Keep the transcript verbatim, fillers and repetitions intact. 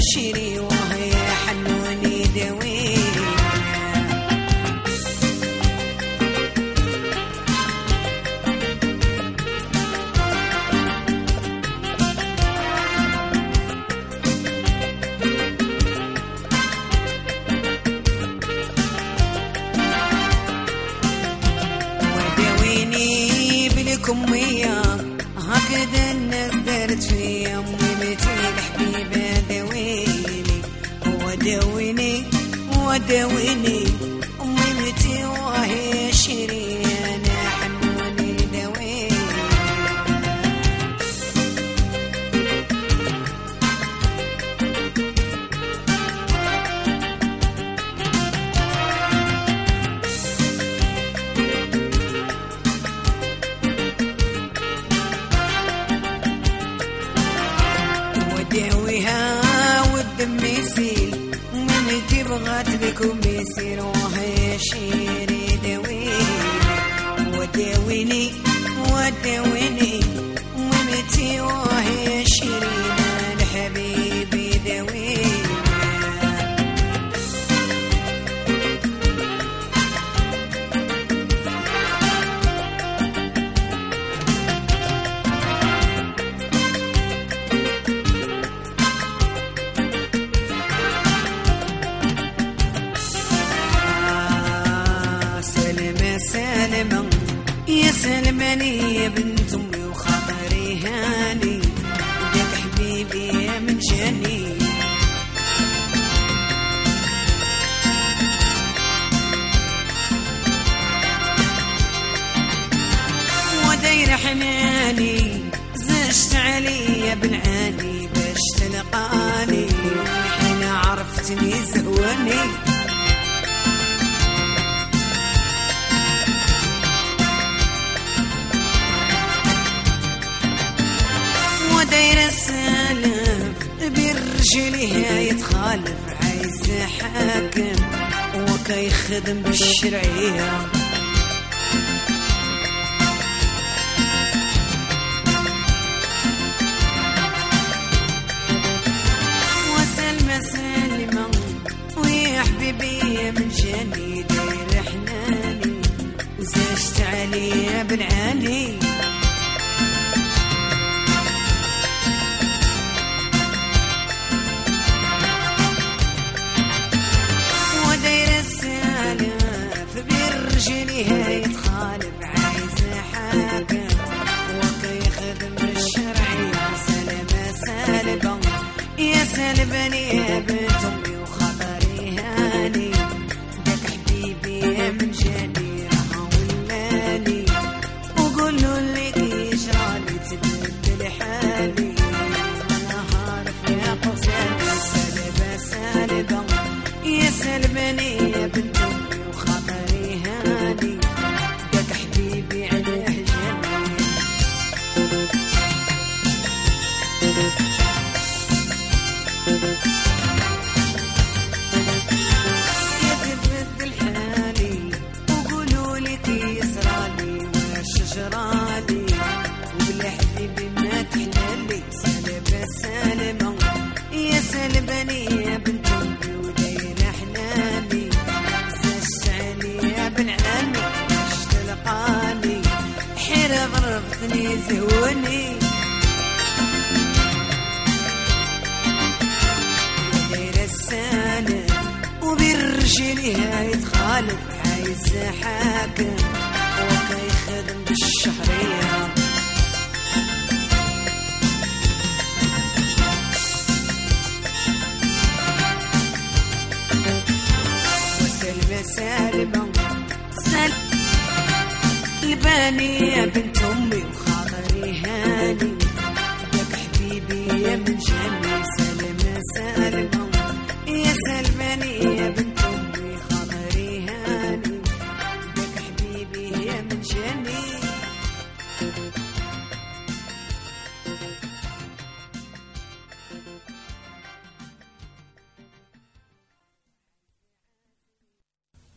شيري وهي حنوني دويني وداويني بلكم وياه هكذا الناس دارت فيا امي متي الحبيبه داويني وداويني وداويني امي متي وهي شيري انا حنوني داويني وداويها والدم يسيل ميمتي بغات بكم يسير وهي شيري داويني وداويني وداويني ميمتي وهي شيري الحبيبي داويني سلمة يا سلماني يا بنت امي وخاطري هاني داك حبيبي يا من جاني وداير حناني زجت عليا بالعاني باش تلقاني حين عرفتني زهواني داير السالف برجليها يتخالف عايز حاكم وكيخدم بالشرعية وسلمى سلمى ويا حبيبي من جاني داير حناني وزجت عليا بالعاني رجليها يتخالف عايز حاكم وكيخدم بالشرعية سلمى سالبة يا سلباني يا بنت امي وخاطري هاني داك حبيبي يا من جاني راه ولاني وقولوا اللي كيجرالي تبدل حالي نهار في قوساني سالبة سالبة يا سلباني يا بنت امي وخاطري هاني داك حبيبي عليه جاني يا تبدل حالي وقولولي كيسرالي واش جرالي وبلا حبيبي ما تحلالي سلبة سالمة يا سلباني يا بنت امي ودايرة حناني زجت عليا بالعاني باش تلقاني حيرة ضربتني زهوني دايرة السالم وبرجليها يتخالف عايز حاكم وكيخدم بالشهرية وسلمى سالمة سال الباني يا بنت امي وخاطري هاني داك حبيبي يا من جاني سلمى سالمة يا سلماني يا بنت امي خاطري هاني داك حبيبي يا من جاني